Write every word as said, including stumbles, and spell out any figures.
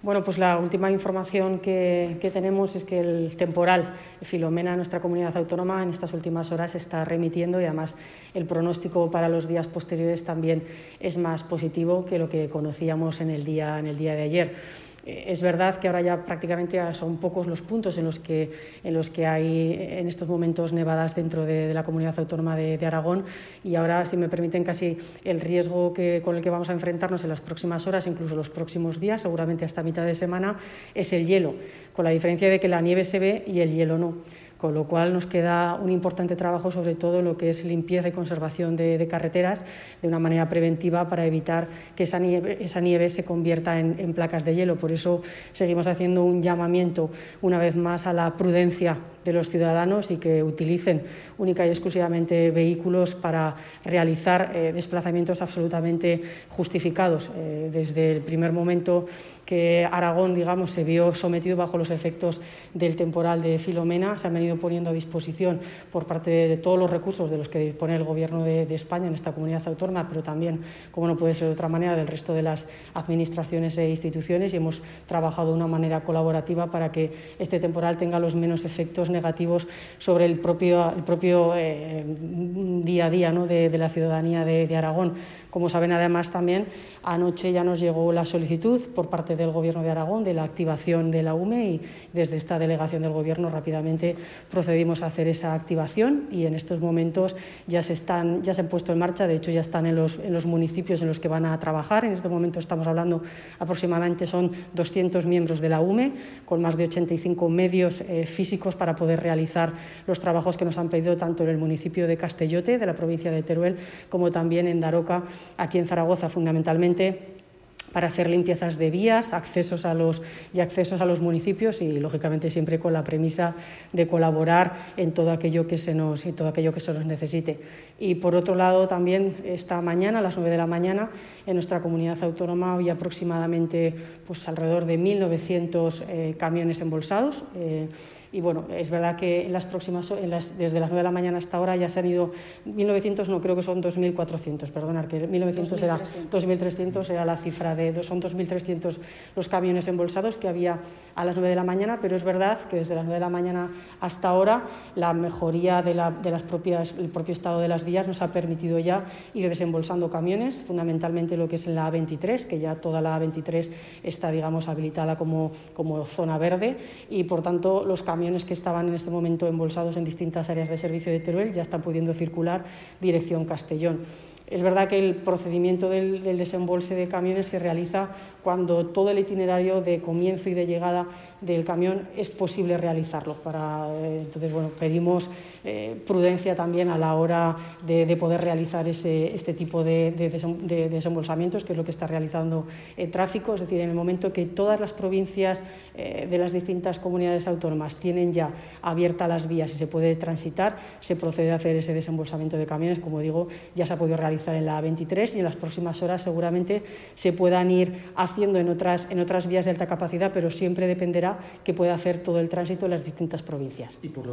Bueno, pues la última información que, que tenemos es que el temporal Filomena en nuestra comunidad autónoma en estas últimas horas se está remitiendo y además el pronóstico para los días posteriores también es más positivo que lo que conocíamos en el día, en el día de ayer. Es verdad que ahora ya prácticamente son pocos los puntos en los que, en los que hay en estos momentos nevadas dentro de, de la comunidad autónoma de, de Aragón, y ahora, si me permiten, casi el riesgo que, con el que vamos a enfrentarnos en las próximas horas, incluso los próximos días, seguramente hasta mitad de semana, es el hielo, con la diferencia de que la nieve se ve y el hielo no. Con lo cual nos queda un importante trabajo, sobre todo lo que es limpieza y conservación de, de carreteras, de una manera preventiva para evitar que esa nieve, esa nieve se convierta en, en placas de hielo. Por eso seguimos haciendo un llamamiento una vez más a la prudencia de los ciudadanos y que utilicen única y exclusivamente vehículos para realizar eh, desplazamientos absolutamente justificados. Eh, desde el primer momento que Aragón, digamos, se vio sometido bajo los efectos del temporal de Filomena, se han venido poniendo a disposición por parte de todos los recursos de los que dispone el Gobierno de, de España en esta comunidad autónoma, pero también, como no puede ser de otra manera, del resto de las administraciones e instituciones, y hemos trabajado de una manera colaborativa para que este temporal tenga los menos efectos negativos sobre el propio, el propio eh, día a día, ¿no?, de, de la ciudadanía de, de Aragón. Como saben, además, también anoche ya nos llegó la solicitud por parte del Gobierno de Aragón de la activación de la U M E, y desde esta delegación del Gobierno rápidamente procedimos a hacer esa activación, y en estos momentos ya se, están, ya se han puesto en marcha. De hecho, ya están en los, en los municipios en los que van a trabajar. En este momento estamos hablando aproximadamente son doscientos miembros de la U M E, con más de ochenta y cinco medios eh, físicos para poder realizar los trabajos que nos han pedido tanto en el municipio de Castellote, de la provincia de Teruel, como también en Daroca, aquí en Zaragoza, fundamentalmente para hacer limpiezas de vías, accesos a los, y accesos a los municipios, y lógicamente siempre con la premisa de colaborar en todo aquello que se nos, en todo aquello que se nos necesite. Y por otro lado, también esta mañana, a las nueve de la mañana, en nuestra comunidad autónoma había aproximadamente pues, alrededor de mil novecientos eh, camiones embolsados. Eh, y bueno, es verdad que en las próximas, en las, desde las nueve de la mañana hasta ahora ya se han ido mil novecientos, no, creo que son dos mil cuatrocientos, perdonar, que mil novecientos era dos mil trescientos, era la cifra de son dos mil trescientos los camiones embolsados que había a las nueve de la mañana, pero es verdad que desde las nueve de la mañana hasta ahora la mejoría de, la, de las propias, el propio estado de las vías nos ha permitido ya ir desembolsando camiones, fundamentalmente lo que es en la A veintitrés, que ya toda la A veintitrés está, digamos, habilitada como, como zona verde, y por tanto los camiones que estaban en este momento embolsados en distintas áreas de servicio de Teruel ya están pudiendo circular dirección Castellón. Es verdad que el procedimiento del, del desembolse de camiones se realiza cuando todo el itinerario de comienzo y de llegada del camión es posible realizarlo. Para, eh, entonces, bueno, pedimos eh, prudencia también a la hora de, de poder realizar ese, este tipo de, de, de desembolsamientos, que es lo que está realizando el tráfico. Es decir, en el momento que todas las provincias eh, de las distintas comunidades autónomas tienen ya abiertas las vías y se puede transitar, se procede a hacer ese desembolsamiento de camiones. Como digo, ya se ha podido realizar en la A veintitrés, y en las próximas horas seguramente se puedan ir haciendo en otras, en otras vías de alta capacidad, pero siempre dependerá que pueda hacer todo el tránsito en las distintas provincias.